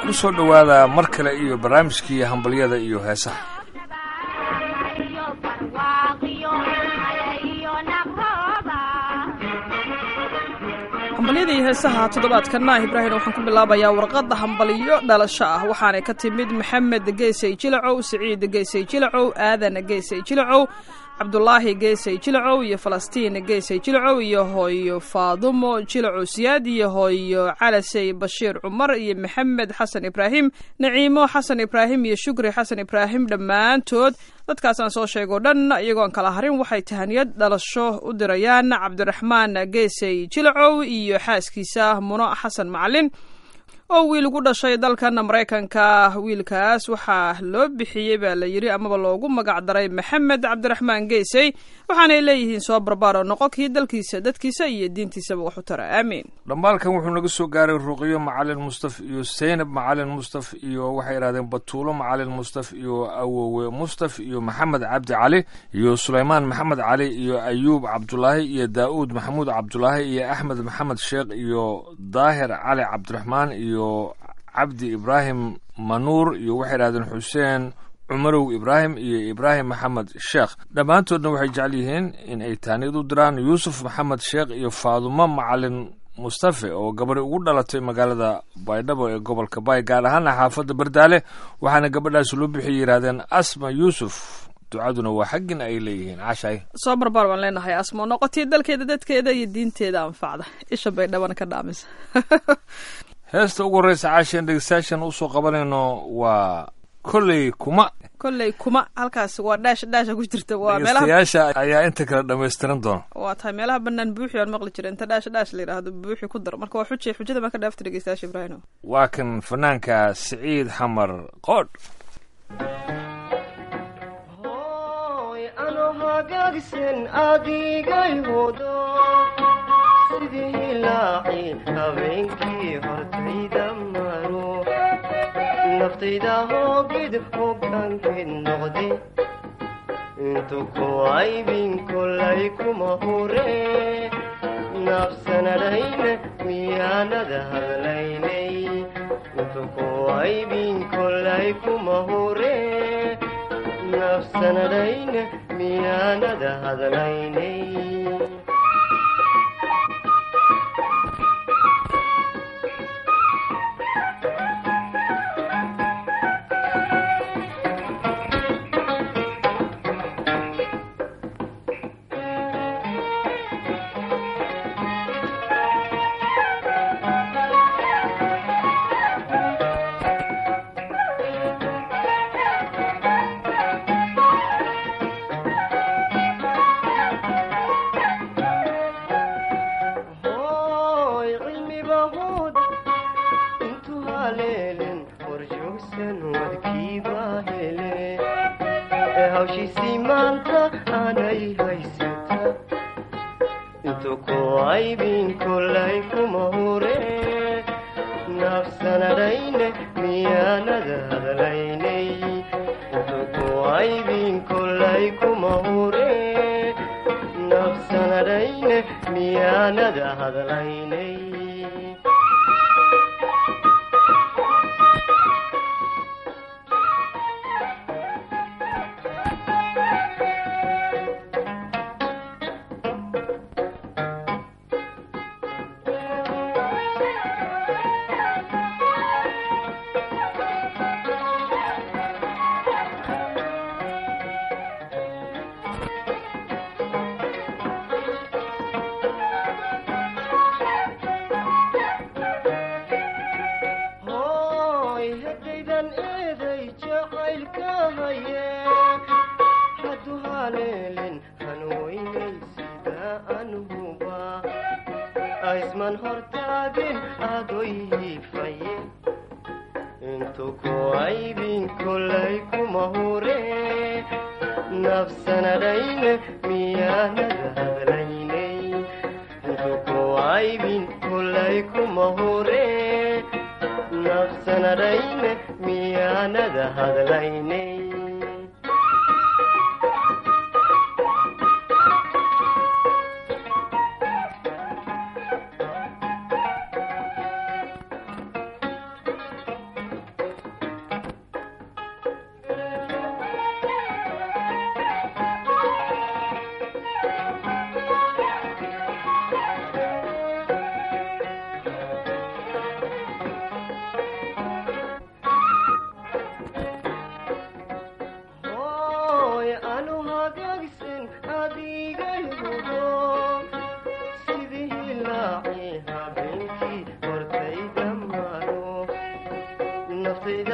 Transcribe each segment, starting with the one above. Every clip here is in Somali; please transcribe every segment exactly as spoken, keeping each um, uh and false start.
ku soo dhowaada mar kale iyo barnaamijkii hambalyada iyo heesaha. hambalyada iyo heesaha toddobaadkana ibraahim waxaan ku bilaabayaa warqadda hambalyo dhalasho ah waxaanay ka timid maxamed geesay jilacow, siciid geesay jilacow, aadan geesay jilacow, cabdulaahi geesay jilacow iyo falastiin geesay jilacow iyo hooyo faadumo jilacow siyaad iyo hooyo calasey bashiir cumar iyo maxamed xasan ibraahim, naciimo xasan ibraahim iyo shukri xasan ibraahim. dhammaantood dadkaasaan soo sheegoo dhan iyagoon kala harin waxay tahaniyad dhalasho u dirayaan cabdiraxmaan geesay jilacow iyo xaaskiisa muno xasan macalin oo wiil ugu dhashay dalkan Mareykanka. wiilkaas waxaa loo bixiyey baa la yiri amaba loogu magac daray maxamed cabdiraxmaan geesay, waxaanay leeyihiin soo barbaaro noqo kii dalkiisa dadkiisa iyo diintiisaba wax u tara. aamiin. dhambaalkan wuxuu naga soo gaaray ruqiyo macalin mustaf iyo Seynab macalin mustaf iyo waxay yiraahdeen Batuulo macalin mustaf iyo Awowe mustaf iyo Maxamed Cabdi Cali iyo Suleymaan Maxamed Cali iyo Ayuub Cabdulaahi iyo Daawud Maxamuud Cabdulaahi iyo Axmed Maxamed Sheekh iyo Daahir Cali Cabdiraxmaan iyo cabdi ibraahim manuur iyo waxay yidhahdeen xuseen cumarow ibraahim iyo ibraahim maxamed sheekh. dhammaantoodna waxay jecel yihiin in ay taaniyad u diraan yuusuf maxamed sheekh iyo faadumo macalin mustafe oo gabadhi ugu dhalatay magaalada baydhabo ee gobolka baay, gaar ahaana xaafadda bardaale, waxaana gabadhaas loo bixiyay yidhahdeen asma yuusuf. ducaduna waa xaggin ay leeyihiin. cashay soo barbaar baan leenahay asmo noqotii dalkeeda dadkeeda iyo diinteeda anfacda, isha baydhabana ka dhaamisa. heesta ugu horreysa caasheen dhegeystayaashan usoo qabanayno waa kolley kuma. kolley kuma halkaas waa dhaash dhaasha ku jirta. waa meelaha dhegeystayaasha ayaa inta kale dhammaystiran doona. waa tahay meelaha bannaan buuxi aan maqli jira inta dhaash dhaash la yidhaahdo buuxi ku dar, marka waa xujay xujada ma ka dhaafta dhegeystayaasha ibraahim. waa kan fanaanka Siciid Xamar Qoodh. hooy ano hagaagsan adigay hodo sidii hilaaci habeenkii hortayda maro naftayda hoogid hoggaankeed noqdi intu ku aybin kolay kuma hure nafsanadhayne miyaanada hadlaynay intu ku aybin kolay kuma hure nafsanadhayne miyaanada hadlaynay.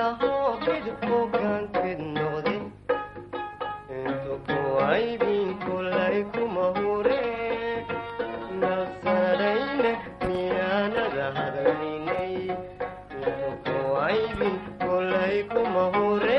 yahoo kid hogaankid noqde intu ku aybin kolay kuma hure nafsanayne miyaanada hadlaynay intu ku aybin kolay kuma hure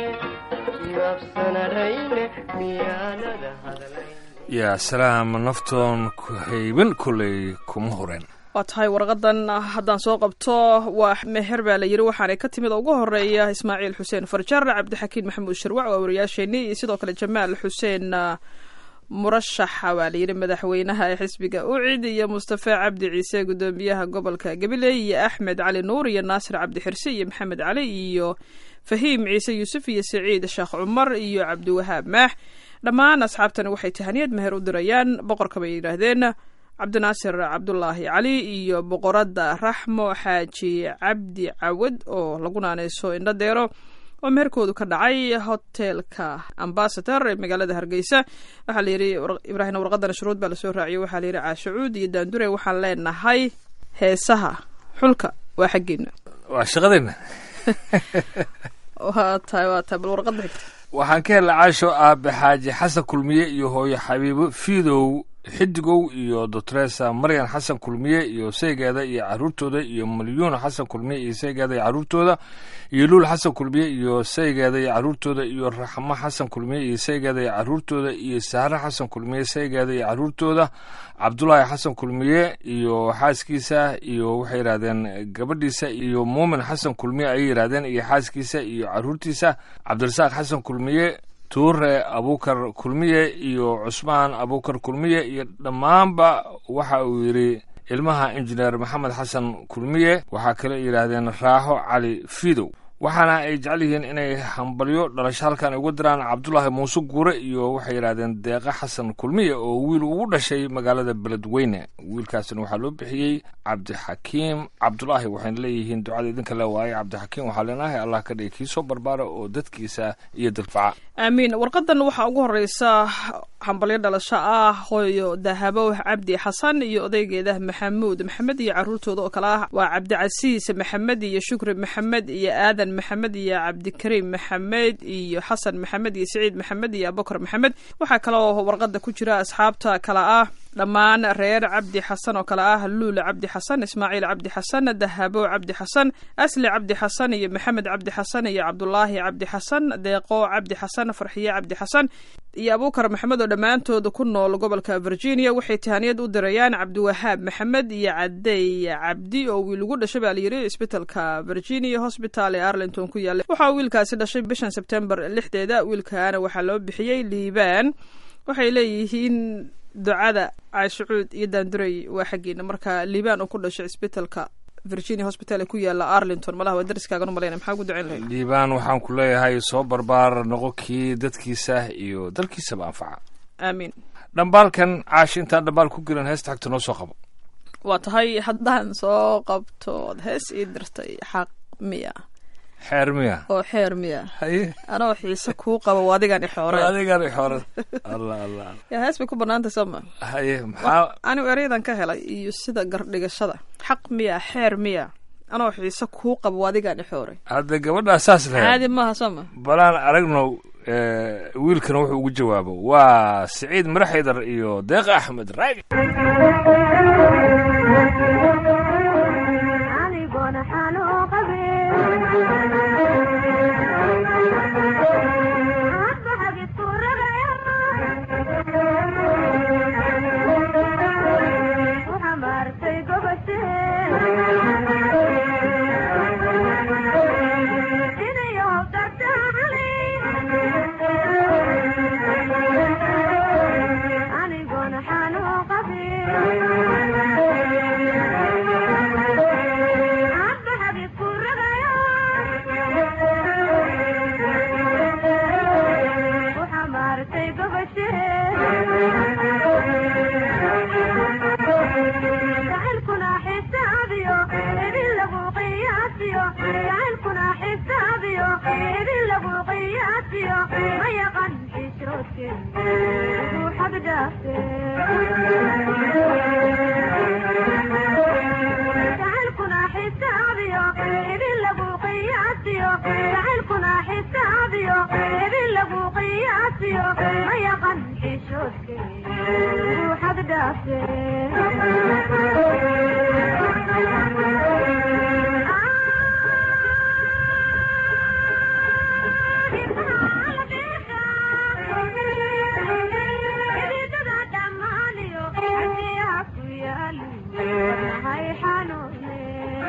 nafsanayne miyaanada hadlaynay yaa salaam naftoon ku haybin kolay kuma horeen waa tahay warqadan haddaan soo qabto waa meher baa la yidhi waxaanay ka timid ugu horeeya ismaaciil xuseen farjar cabdixakiin maxamuud shirwac waa wariyaasheenii iyo sidoo kale jamaal xuseen murashaxa waa layidhi madaxweynaha ee xisbiga ucid iyo mustafa cabdi ciise gudoomiyaha gobolka gabiley iyo axmed cali nuur iyo naasir cabdi xirsi iyo maxamed cali iyo fahiim ciise yuusuf iyo saciid sheekh cumar iyo cabdiwahaab maax dhammaan asxaabtani waxay tahaniyad meher u dirayaan boqorka bay yidhaahdeen cabdinaasir cabdulaahi cali iyo boqoradda raxmo xaaji cabdi cawad oo lagu naaneyso indho deero oo meherkoodu ka dhacay hotelka ambasador ee magaalada hargeysa waxaa layidhi ibraahim warqadana shuruud baa lasoo raaciyay waxaa layidhi caashacuud iyo daandure waxaan leenahay heesaha xulka waa xaggeena waa shaqadeena waa tahay waa tahay bal warqadda xigta waxaan ka helay caasho aabe xaaji xasan kulmiye iyo hooyo xabiibo fiidow xidigow iyo dotresa maryan xasan kulmiye iyo saygeeda iyo caruurtooda iyo malyuun xasan kulmiye iyo saygeeda iyo caruurtooda iyo luul xasan kulmiye iyo saygeeda iyo caruurtooda iyo raxmo xasan kulmiye iyo saygeeda iyo caruurtooda iyo sahre xasan kulmiye saygeeda iyo caruurtooda cabdulaahi xasan kulmiye iyo xaaskiisa iyo waxay yidhahdeen gabadhiisa iyo muumin xasan kulmiye ayay yidhahdeen iyo xaaskiisa iyo caruurtiisa cabdirasaaq xasan kulmiye tuure abukar kulmiye iyo cusmaan abukar kulmiye iyo dhammaanba waxa uu yidhi ilmaha injineer maxamed xasan kulmiye waxaa kale yidhaahdeen raaxo cali fiidow waxaana ay jecel yihiin inay hambalyo dhalasho halkan uga diraan cabdulaahi muuse guure iyo waxay yidhahdeen deeqa xasan kulmiye oo wiil ugu dhashay magaalada beledweyne wiilkaasina waxaa loo bixiyey cabdixakiim cabdulaahi waxayna leeyihiin ducada idinka le waaye cabdixakiim waxaa leenahay allah ka dhigi kii soo barbaara oo dadkiisa iyo dalfaca aamiin warqadan waxaa ugu horeysa hambalyo dhalasho ah hooyo dahabo cabdi xasan iyo odaygeeda maxamuud maxamed iyo caruurtooda oo kale ah waa cabdicasiis maxamed iyo shukri maxamed iyo aadan maxamed iyo cabdikariim maxamed iyo xasan maxamed iyo saciid maxamed iyo abubakar maxamed waxaa kaloo warqada ku jira asxaabta kale ah dhammaan reer cabdi xasan oo kale ah luula cabdi xasan ismaaciil cabdi xasan dahabo cabdi xasan asli cabdi xasan iyo maxamed cabdi xasan iyo cabdulaahi cabdi xasan deeqo cabdi xasan farxiye cabdi xasan iyo abubakar maxamed oo dhammaantooda ku nool gobolka virginia waxay tahaniyad u dirayaan cabdiwahaab maxamed iyo cadey cabdi oo wiil ugu dhashay baa layidhi isbitalka virginia hospital ee arlington ku yaallay waxaa wiilkaasi dhashay bishan sebtembar lixdeeda wiilkaana waxaa loo bixiyey liibaan waxay leeyihiin ducada caashacuud iyo daandurey waa xaggeena marka liibaan uu ku dhashay isbitalka virginia hospital ee ku yaala arlington malaha waa dariskaagan u malayna maxaa ugu ducayn lahayd liibaan waxaan ku leeyahay soo barbaar noqo kii dadkiisa iyo dalkiisaba anfaca aamiin dhambaalkan caashi intaan dhambaal ku gelin heesta xigta noo soo qabo waa tahay haddaan soo qabtood hees ii dirtay xaq miya xeer miya oo xeer miya haye anoo xiise kuu qabo waa adigaan ixooreen adigaan ixooreen allah allah yaa hees bay ku banaantay sooma haye maxaa anigu ereydan ka helay iyo sida gardhigashada xaq miya xeer miya anoo xiise kuu qabo waa adigaan ixoorey hadda gabadhaa saas lahayd caadi maaha sooma balaan aragno wiilkana wuxuu ugu jawaabo waa siciid maraxaydar iyo deeqa axmed raagi Yeah. حسابيو بلغو قياسيو ما يقن حشوشكي روح بداسي هاي حنوني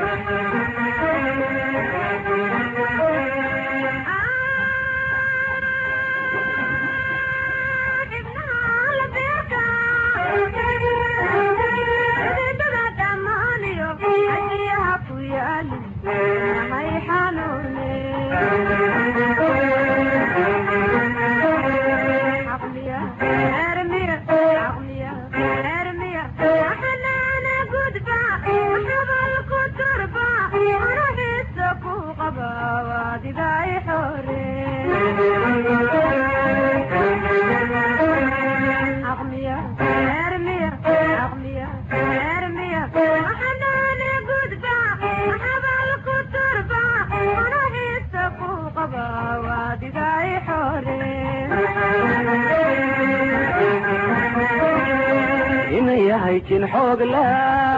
هيكين حوق لا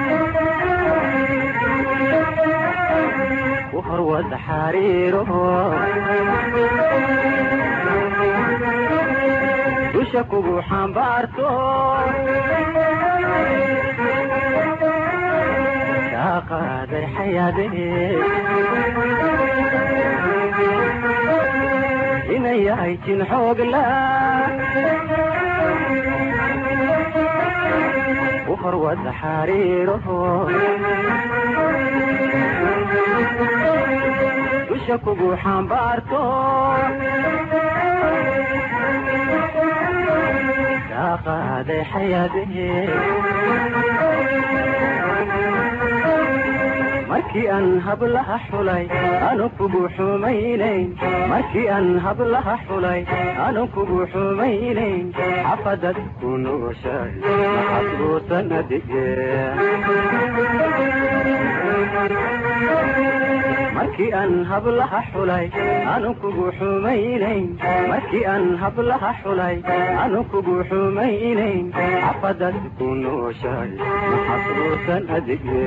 وهروز حريره وشكو حنبارتو يا قادر حياتي إني هيكين حوق لا وهروز حريره وشكو حنبارتو يا قادر حياتي markii aan hablaha xulay anu kugu xumaynayn markii aan hablaha xulay anu kugu xumaynayn xafadad ku nooshay xasuusan adige markii aan hablaha xulay anu kugu xumaynayn markii aan hablaha xulay anu kugu xumaynayn xafadad ku nooshay xasuusan adige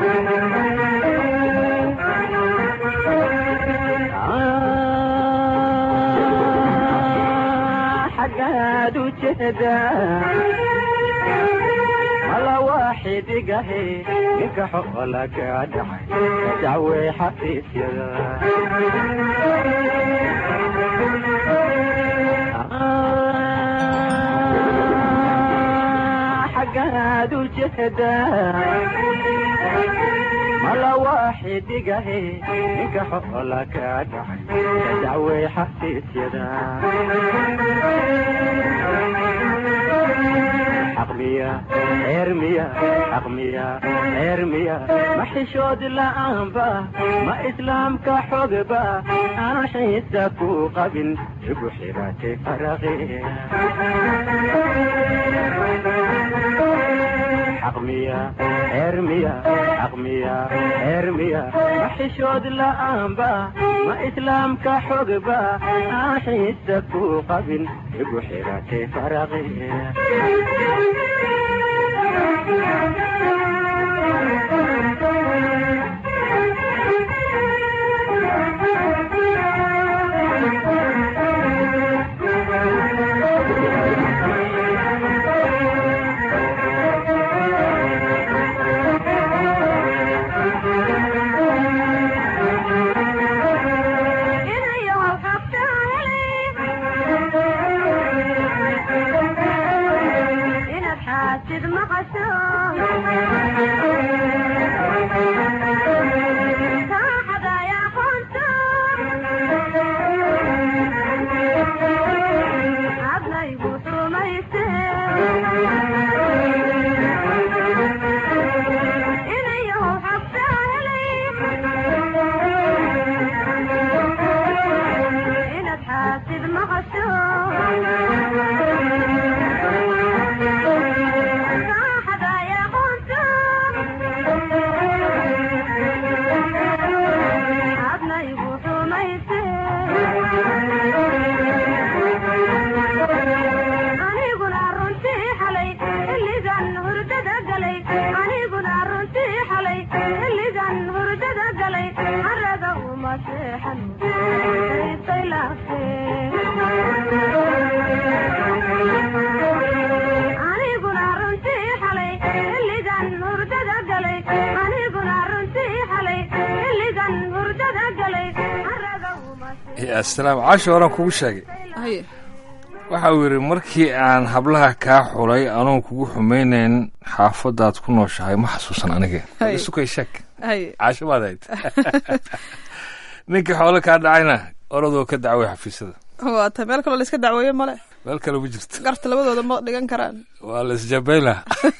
حقاد وجهدا ولا واحد قهي ينكح ولا قادح دعوي حفيف يا حقاد وجهدا ولا واحد قهي ينكح ولا قادح دعوي حفيف يا حقمية ارمية حقمية ارمية ما حشود الأنبا ما إسلام كحقبا أنا حيثك وقبل بحيراتي فرغي حقمية ارمية حقمية ارمية ما حشود الأنبا ما إسلام كحقبا أنا حيثك وقبل بحيراتي فرغي yaa salaam caasho horaan kugu sheegay haye waxa uu yidhi markii aan hablaha kaa xulay anoon kugu xumaynayn xaafadaad ku nooshahay ma xasuusan aniga Hay. isukay sheeg haye caasho baad hayd ninkii xoolo kaa dhacayna orodoo ka dacway xafiisyada waa ta meel kaloo la iska dacweeye male meel kale ma jirto garta labadooda ma dhigan karaan waa la isjabayla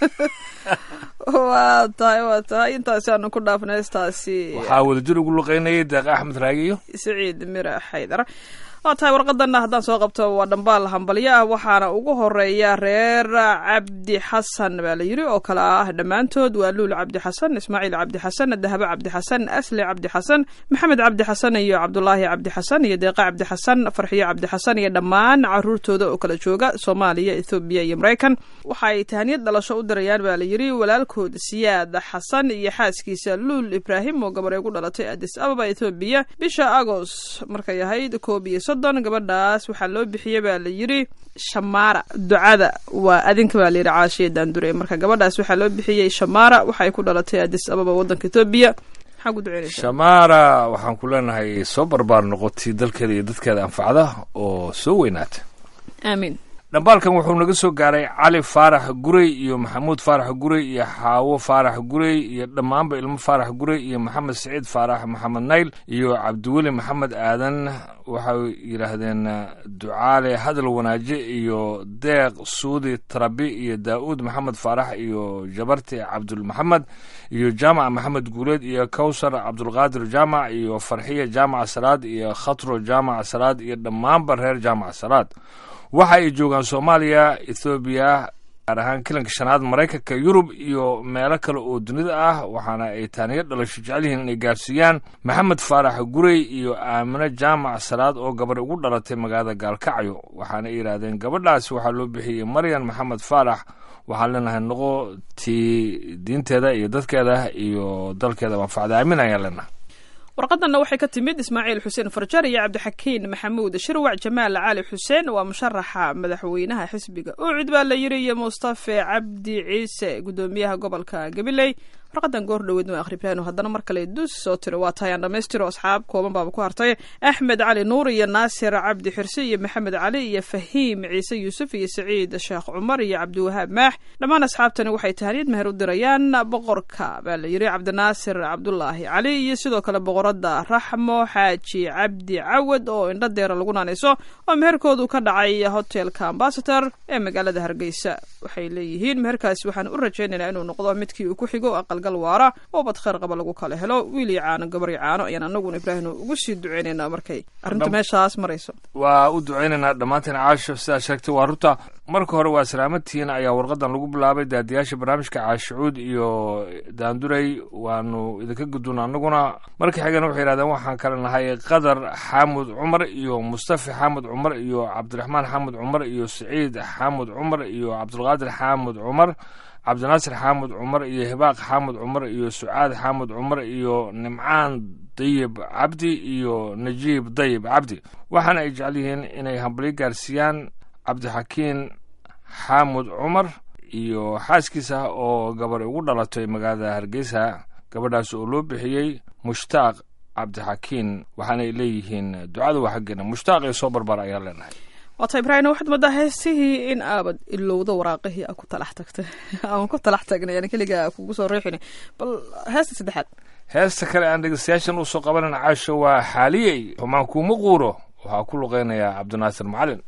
waa tahay waa tahay intaasi aanu ku dhaafnay heestaasi waxaa wadajir ugu luqeynayay deeq axmed raagiyo saciid mira xaydar waa tahay warqadanna haddaan soo qabto waa dhambaal hambalyo ah waxaana ugu horeeya reer cabdi xasan baa la yidhi oo kale ah dhammaantood waa luul cabdi xasan ismaaciil cabdi xasan dahabo cabdi xasan asli cabdi xasan maxamed cabdi xasan iyo cabdulaahi cabdi xasan iyo deeqa cabdi xasan farxiyo cabdi xasan iyo dhammaan caruurtooda oo kala jooga soomaaliya ethoobiya iyo maraykan waxaay tahaniyad dhalasho u dirayaan baa la yidhi walaalkood siyaad xasan iyo xaaskiisa luul ibraahim oo gabaree ku dhalatay adis ababa ethoobiya bisha agos markay ahayd koob iyo soddon gabadhaas waxaa loo bixiyey baa la yidhi shamaara ducada waa adinka baa layidhi caashiya daandure marka gabadhaas waxaa loo bixiyey shamaara waxay ku dhalatay adis ababa waddanka etoobiya maxaa ku duceynaysaa shamaara waxaan ku leenahay soo barbaar noqotay dalkeeda iyo dadkeeda anfacda oo soo weynaata aamiin dhambaalkan wuxuu naga soo gaaray cali faarax gurey iyo maxamuud faarax gurey iyo xaawo faarax gurey iyo dhammaanba ilmo faarax gurey iyo maxamed saciid faarax maxamed nayl iyo cabdiweli maxamed aadan waxay yidhaahdeen ducaale hadal wanaaje iyo deeq suudi tarabi iyo daa'uud maxamed faarax iyo jabarti cabdulmaxamed iyo jaamac maxamed guuleed iyo kawsar cabdulqaadir jaamac iyo farxiya jaamac salaad iyo khatro jaamac salaad iyo dhammaanba reer jaamac salaad waxa ay joogaan soomaaliya ethoobiya gaar ahaan kilanka shanaad maraykanka yurub iyo meelo kale oo dunida ah waxaana ay taaniyo dhalasho jecel yihiin inay gaarsiiyaan maxamed faarax gurey iyo aamino jaamac salaad oo gabar ugu dhalatay magaalada gaalkacyo waxaana ay yidhaahdeen gabadhaasi waxaa loo bixiyey maryan maxamed faarax waxaan leenahay noqo tii diinteeda iyo dadkeeda iyo dalkeeda manfacda aamin ayaan leenahay warqadanna waxay ka timid ismaaciil xuseen farjar iyo cabdixakiin maxamuud shirwac jamaal cali xuseen waa musharaxa madaxweynaha xisbiga ucid baa la yidhi iyo mustafe cabdi ciise guddoomiyaha gobolka gabiley warqadan goor dhoweedna waa akhribraano haddana mar kale dus soo tiro waa tahayaan dhammaystiro asxaab kooban baaba ku hartay axmed cali nuur iyo naasir cabdi xirsi iyo maxamed cali iyo fahiim ciise yuusuf iyo saciid sheekh cumar iyo cabdiwahaab maax dhammaan asxaabtani waxay tahaniyad meher u dirayaan boqorka baa la yidhi cabdinaasir cabdulaahi cali iyo sidoo kale boqorada raxmo xaaji cabdi cawad oo indho deera lagu naanayso oo meherkoodu ka dhacay hotelka ambasator ee magaalada hargeysa waxay leeyihiin meherkaasi waxaan u rajaynaynaa inuu noqdo midkii uu ku xigo aqalgal waara oo bad khayr qaba lagu kala helo wiil iyo caano gabar iyo caano ayaan anaguna ibraahino ugu sii duceynaynaa markay arrinta meeshaas marayso waa u duceynaynaa dhammaanteen caasho sidaa sheegtay waa runta marka hore waa salaamatiina ayaa warqadan lagu bilaabay daadiyaasha barnaamijka caashucuud iyo daandurey waanu idinka guduna anaguna marka xigana waxay yidhahdeen waxaan kale nahay qadar xaamud cumar iyo mustafa xaamud cumar iyo cabdiraxmaan xaamud cumar iyo saciid xaamud cumar iyo cabdulqaadir xaamud cumar cabdinaasir xaamud cumar iyo hibaaq xaamud cumar iyo sucaad xaamud cumar iyo nimcaan dayib cabdi iyo najiib dayib cabdi waxaana ay jecel yihiin inay hambalyo gaarsiiyaan cabdixakiin xaamud cumar iyo xaaskiisa oo gabar ugu dhalatay magaalada hargeysa gabadhaas oo loo bixiyey mushtaaq cabdixakiin waxaana ay leeyihiin ducada waa xaggeena mushtaaq ee soo barbaara ayaan leenahay waata ibraahino waxaad moodaa heesihii in aabad ilowda waraaqihii a ku talax tagtay aan ku talax tagnay yani keligaa kugu soo riixina bal heesta saddexaad heesta kale aan dhegeystayaashan usoo qabanayna caasho waa xaaliyey xumaan kuuma quuro waxaa ku luqeynayaa cabdinaasir macalin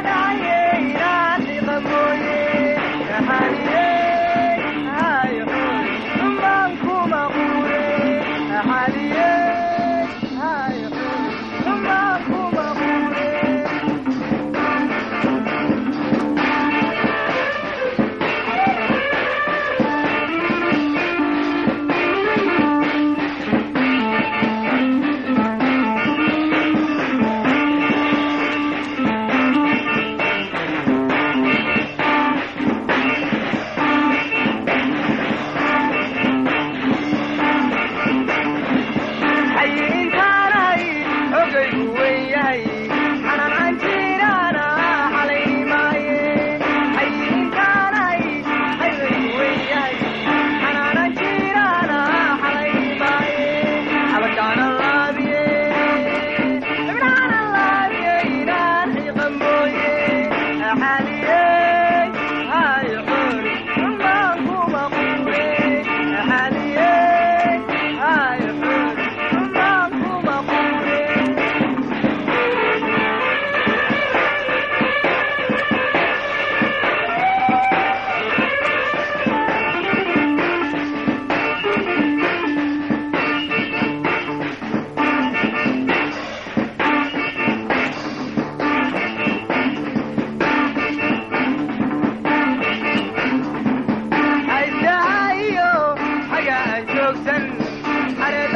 Come on,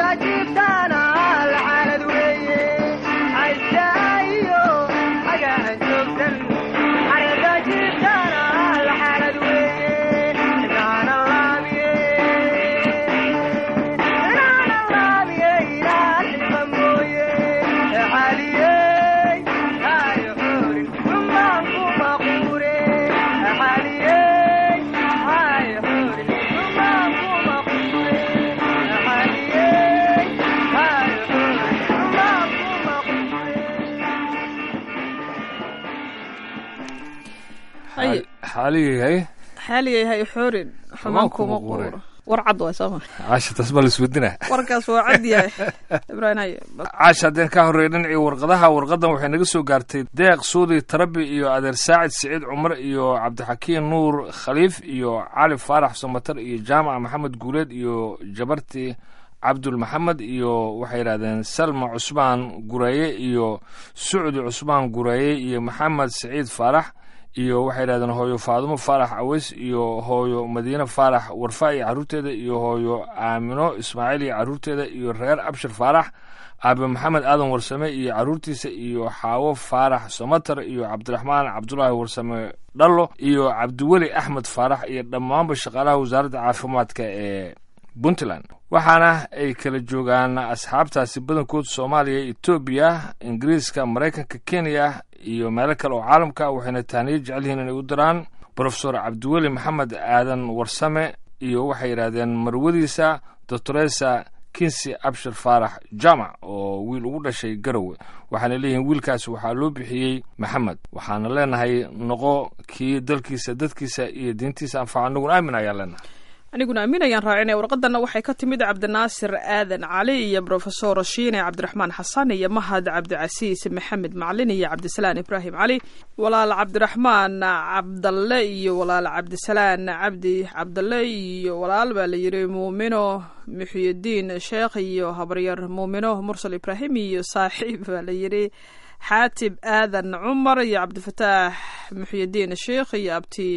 حالي حالي هي حورين حمانكم مقور warcad way soo maray caasha tasbal iswadina warkaas waa cad yahay ibrahim ay caasha hadeen ka horreeyay dhinacii warqadaha warqadan waxay naga soo gaartay deeq suudi tarabi iyo adeer saacid siciid cumar iyo cabdixakiin nuur khaliif iyo cali faarax somatar iyo jaamac maxamed guuleed iyo jabarti cabdul maxamed iyo waxay yiraahdeen salma cusmaan guraye iyo suudi cusmaan guraye iyo maxamed siciid faarax iyo waxay yiraahdeen hooyo Faadumo Faarax Aweys iyo hooyo Madiina Faarax Warfa iyo caruurteeda iyo hooyo Aamino Ismaaciil iyo caruurteeda iyo reer Abshir Faarax Aabe Maxamed Aadan Warsame iyo caruurtiisa iyo Xaawo Faarax Somatar iyo Cabdiraxmaan Cabdullaahi Warsame Dhallo iyo Cabdiweli Axmed Faarax iyo dhammaanba shaqaalaha wasaaradda caafimaadka ee Puntland waxaana ay kala joogaan asxaabtaasi badankood Soomaaliya, Itoobiya, Ingiriiska, Mareykanka, Kenya iyo meelo kale oo caalamka waxayna taaniyo jecel yihiin inay u diraan Professor Cabdiweli Maxamed Aadan Warsame iyo waxay yiraahdeen marwadiisa Doctoresa Kinsi Abshir Faarax Jaamac oo wiil ugu dhashay Garowe waxaana leeyihiin wiilkaas waxaa loo bixiyay Maxamed waxaana leenahay noqo kii dalkiisa dadkiisa iyo diintiisa anfaca anaguna aamin ayaa leenahay aniguna aaminayaan raacinay warqadana waxay ka timid Cabdinaasir Aadan Cali iyo Professor Shiine Cabdiraxmaan Xasan iyo Mahad Cabdicasiis Maxamed Macalin iyo Cabdisalaan Ibrahim Cali walaal Cabdiraxmaan Cabdalle iyo walaal Cabdisalaan Cabdi Cabdalle iyo walaal baa la yiri Muumino Muxyidiin Sheekh iyo habaryar Muumino Mursal Ibrahim iyo saaxiib baa la yiri Xaatib Aadan Cumar iyo Cabdifataax Muxyidiin Sheekh iyo Abti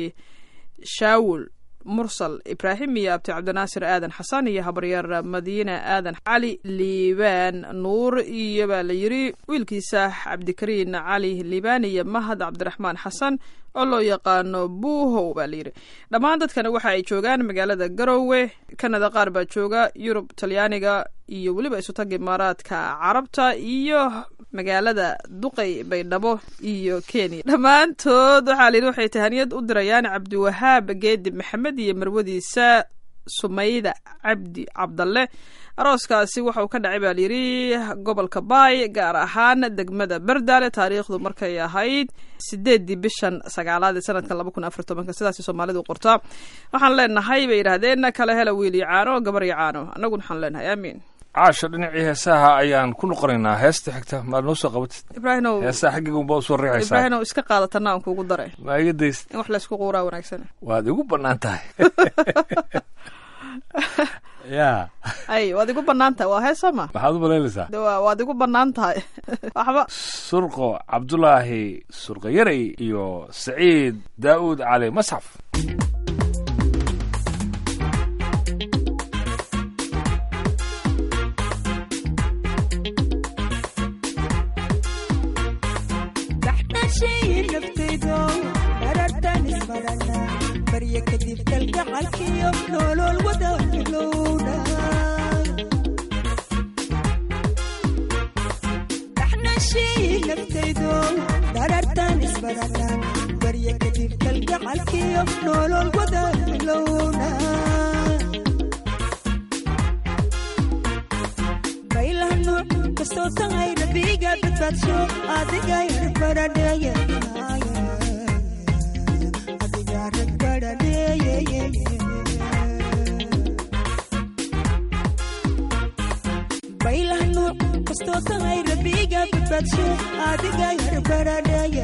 Shaawul mursal Ibrahim iyo Abti Cabdinaasir Aadan Xasan iyo habaryar Madiina Aadan Cali Liibaan Nuur iyo baa la yiri wiilkiisa Cabdikariin Cali Liibaan iyo Mahad Cabdiraxmaan Xasan oo loo yaqaano Buuhow baa la yiri dhammaan dadkana waxa ay joogaan magaalada Garowe Kanada qaar baa jooga Yurub Talyaaniga iyo waliba isu tag Imaaraadka Carabta iyo magaalada Duqay Baydhabo iyo Kenya dhamaantood waxa la yiri waxay tahaniyad u dirayaan Cabdiwahaab Geedi Maxamed iyo marwadiisa Sumayda Cabdi Cabdalle arooskaasi waxa uu ka dhacay baa la yiri gobolka Baay gaar ahaan degmada Bardaale taariikhdu markay ahayd sideedii bishan sagaalaad ee sanadka laba kun iyo afar iyo toban sidaas Soomaalidu qortaa waxaan leenahay bay yiraahdeen kala hela wiil iyo caano gabar iyo caano anaguna waxaan leenahay aamin caasha dhinacii heesaha ayaan ku noqonaynaa heesta xigta ma noo soo qabatid Ibrahim heesaha xagiga u baa soo riixaysaa Ibrahim iska qaadatana aan kuugu daray ma iga deys in wax la isku quuraa wanaagsan waad igu banaan tahay ya ay waad igu banaan tahay waa heesa ma maxaad u baleelaysaa waad igu banaan tahay waxba surqo Cabdullaahi Surqayari iyo Saciid Daawud Cali Masxaf كدير تلقى عالكيوم لولو الوداع لونا احنا شي نفتيدو دارتان اسبرنا بريا كدير تلقى عالكيوم لولو الوداع لونا بايلا نور كستوتا غير بيقا بتباتشو آدي غير فرادايا Bailando, costosa ay rabiga pipacho, adiga yar paradaya.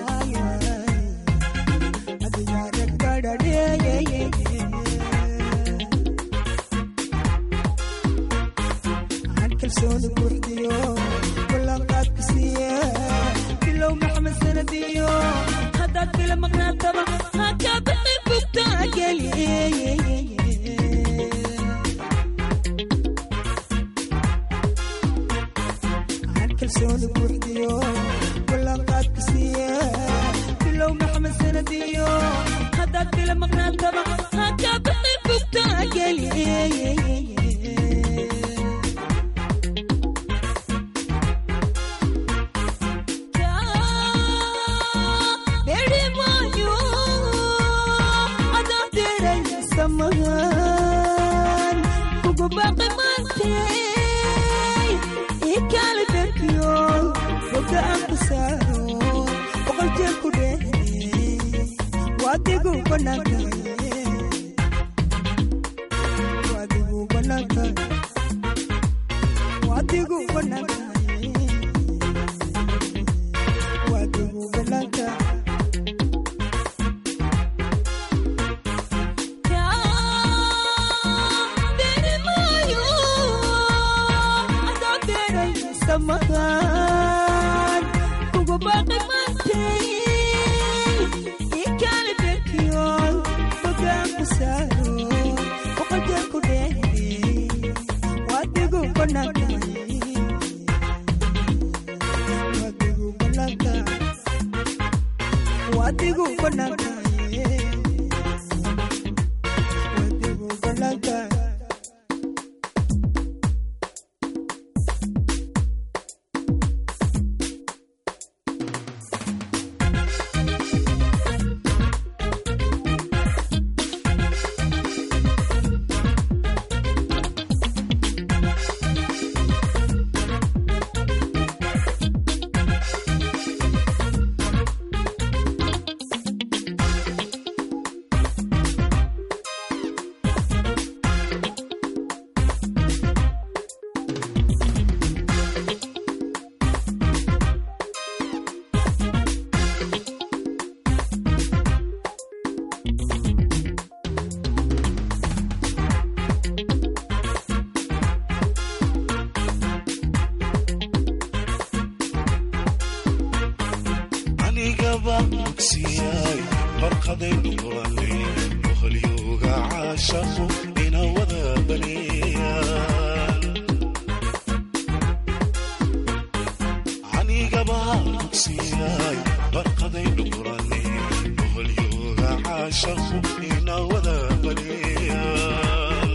Adiga yar paradaya. Ankel son kurdiyo, walang katsiya, bilaw Muhammad sanadiyo, hadat bila magnataba, hakabit bukta gali. kalsooni buuxdiyo ballanqaadka siiya bilow maxamed sanadiyo haddaad bila maqnaantaba haka baqi bugta geliye samahan kugu baaqi maantay ikala darkiyo bogda aan ku saaro boqol jeer ku dheehde waadigu banaankaye waadigu banaankaye waadigu banaankaye waadigu banaankaye samahan kugu baaqi maantay ikala darkiyo bogda aan ku saaro boqol jeer ku dheehde waadigu banaankaye waadigu banaankaye waadigu banaankaye waadigu banaankaye سياي برقدين قراني وخليوغا عاشقو إنا وذا بنيان عني قبالك سياي برقدين قراني وخليوغا عاشقو إنا وذا بنيان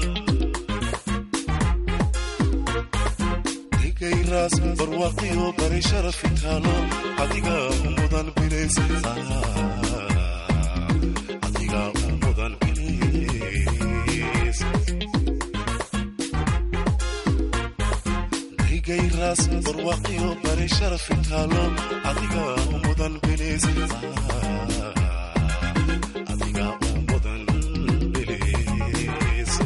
ديكي راس برواقي وبري شرف تالو عديقا ومضان بليس عديقا ومضان بليس ديكي راس برواقي وبري شرف تالو عديقا ومضان بليس عديقا ومضان بليس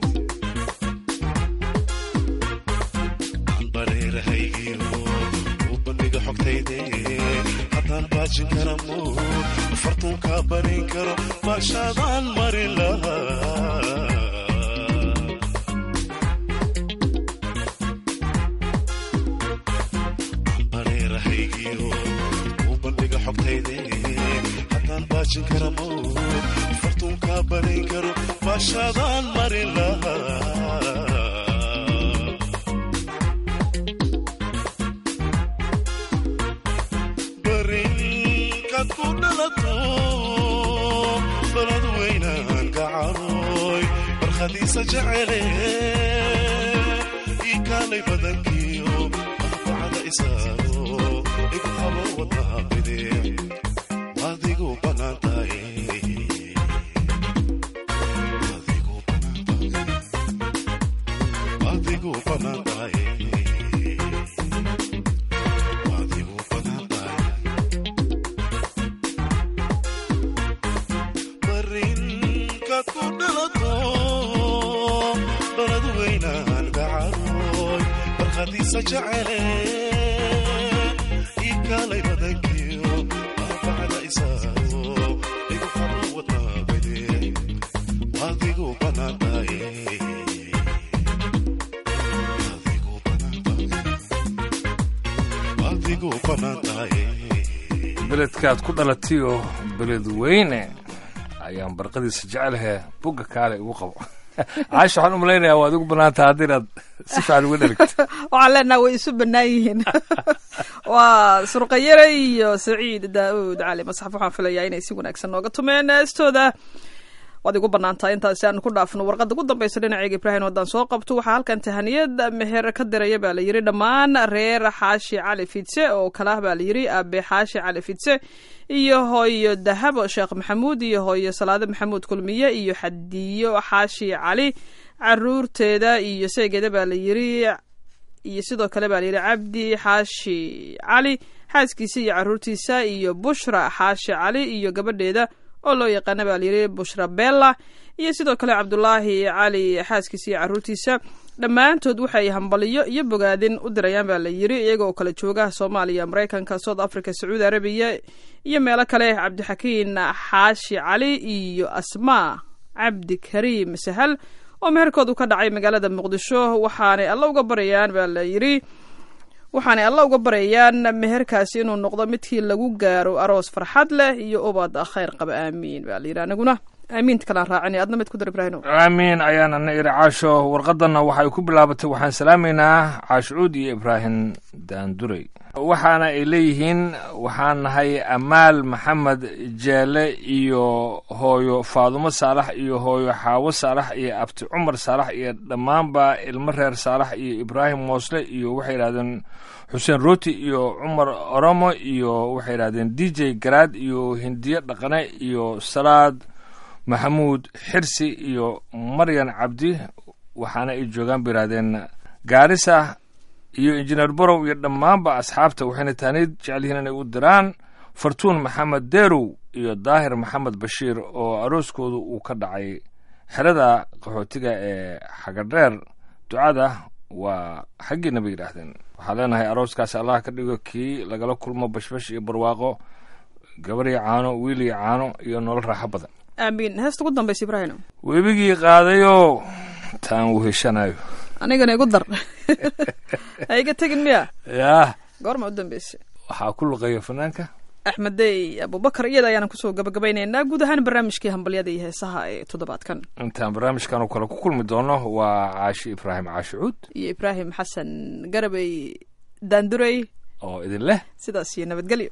عن برير هيجيو وبنيق حكتيدي حتى باجن كرمو فرطون كابرين كرم باشادان مرين لها برير هيجيو وبنيق حكتيدي حتى باجن كرمو فرطون كابرين كرم باشادان مرين لها بلد وينان قعروي برخديسة جعلي إيكالي بدنكيو بعد إسارو إبقالو وطابدي واديقو بناتاي واديقو بناتاي خديسة جعلي إيكالي بدنكيو بعد إسارو إيقو حلو وطابدي واديقو بناتاي واديقو بناتاي beledkaad ku dhalatiyo beled weyne ayaan barqadiisa jecelahay buga kaale ugu qabo caasha waxaan u malaynayaa waad ugu banaantaha haddii inaad si fiican uga dherigto waxaan leenaha way isu bannaan yihiin waa surqayare iyo saciid daa'uud cali masxaf waxaan filayaa inay si wanaagsan nooga tumeen heestooda waad igu banaantahay intaasi aan ku dhaafno warqadda ugu dambaysa dhinaceyga ibraahim waddaan soo qabto waxaa halkan tahaniyad meher ka diraya baa la yidhi dhammaan reer xaashi cali fidse oo kale ah baa la yidhi aabe xaashi cali fidse iyo hooyo dahabo sheekh maxamuud iyo hooyo salaade maxamuud kulmiye iyo xadiyo xaashi cali caruurteeda iyo seegeeda baa la yidhi iyo sidoo kale baa la yidhi cabdi xaashi cali xaaskiisa iyo caruurtiisa iyo bushra xaashi cali iyo gabadheeda oo loo yaqaana baa layidhi bushra bella iyo sidoo kale cabdulaahi cali xaaskiisa iyo caruurtiisa dhammaantood waxay hambaliyo iyo bogaadin u dirayaan baa la yidhi iyaga oo kala jooga soomaaliya maraykanka south africa sacuudi arabiya iyo meelo kale cabdixakiin xaashi cali iyo asmaa cabdikariim sahal oo meherkoodu ka dhacay magaalada muqdisho waxaanay alla uga barayaan baa la yidhi waxaanay alla uga barayaan meherkaasi inuu noqdo midkii lagu gaaro aroos farxad leh iyo ubad khayr qaba aamiin baa la yidhi anaguna aamiinta kalaan raacinay adna mid ku dar ibraahino aamiin ayaanana iri caasho warqadanna waxay ku bilaabatay waxaan salaamaynaa caashucuud iyo ibraahim daanduray waxaana ay leeyihiin waxaan nahay amaal maxamed jeele iyo hooyo faadumo saalax iyo hooyo xaawo saalax iyo abti cumar saalax iyo dhammaanba ilmo reer saalax iyo ibraahim moosle iyo waxay yidhahdeen xuseen rooti iyo cumar oromo iyo waxay yidhahdeen d j garaad iyo hindiye dhaqane iyo salaad maxamuud xirsi iyo maryan cabdi waxaana ay joogaan ba yidhahdeen gaarisa iyo injineer borow iyo dhammaanba asxaabta waxayna taaniid jecel yihiin inay u diraan fartuun maxamed deerow iyo daahir maxamed bashiir oo arooskoodu uu ka dhacay xerada qaxootiga ee xagadheer ducada waa xaggiina bay yidhaahdeen waxaa leenahay arooskaasi allah ka dhigo kii lagala kulmo bashbash iyo barwaaqo gabar iyo caano wiil iyo caano iyo nolol raaxo badan aamiin heesta ugu dambaysa ibraahim webigii qaadayo taan uu heshanayo anigana igu dar ha iga tegin miya yah goorma u dambaysa waxaa ku luqeeya fanaanka axmeddey abubakar iyada ayaana kusoo gabagabaynaynaa guud ahaan barnaamijkii hambalyada iyo heesaha ee toddobaadkan intaan barnaamijkan oo kale ku kulmi doono waa caashi ibraahim caashicuud iyo ibraahim xasan garabey daandurey oo idin leh sidaas iyo nabadgelyo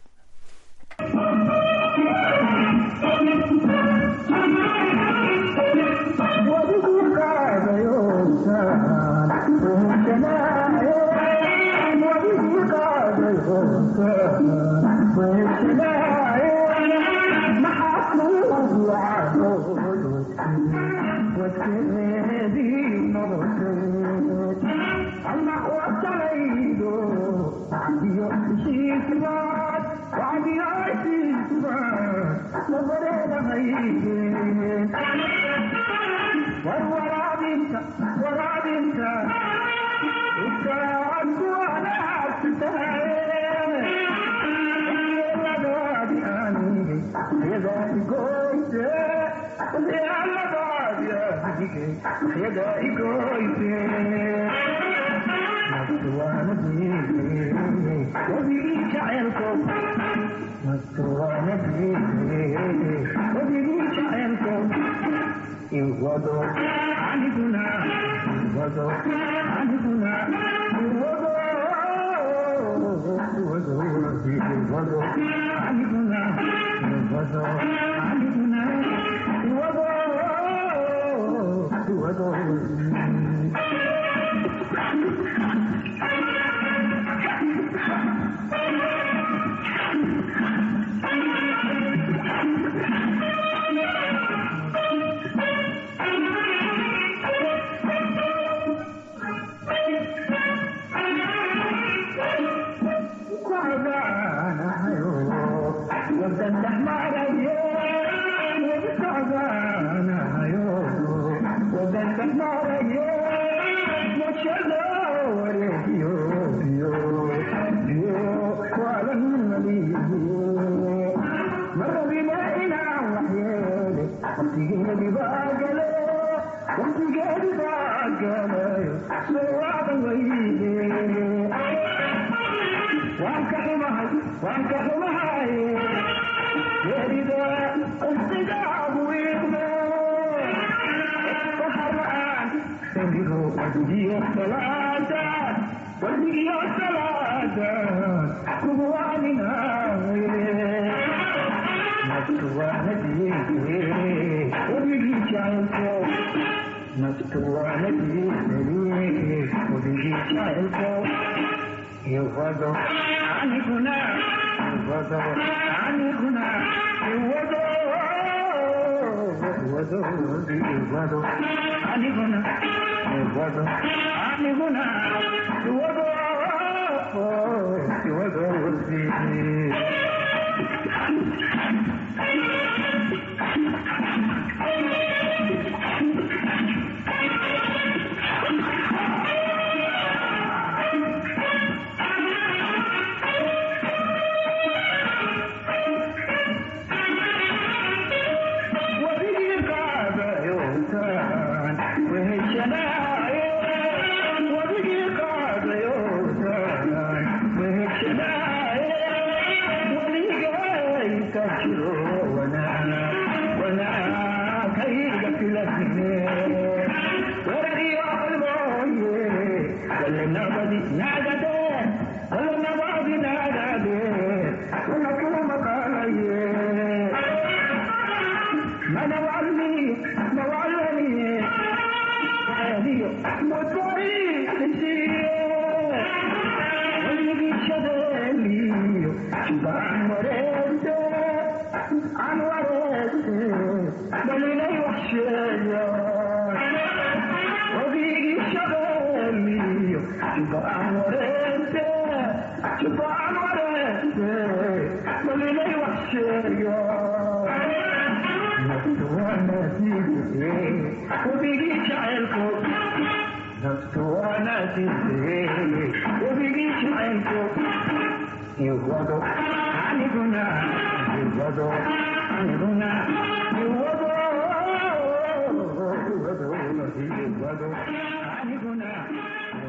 Yeah. وردي الصلاة وردي الصلاة كبواننا نفتوانة دي وردي شعلكو نفتوانة دي وردي شعلكو يوضو عني هنا يوضو عني هنا يوضو يوضو يوضو عني هنا يوضو عني هنا يوضو يوضو يوضو عني هنا يوضو عني هنا يوضو يوضو عني هنا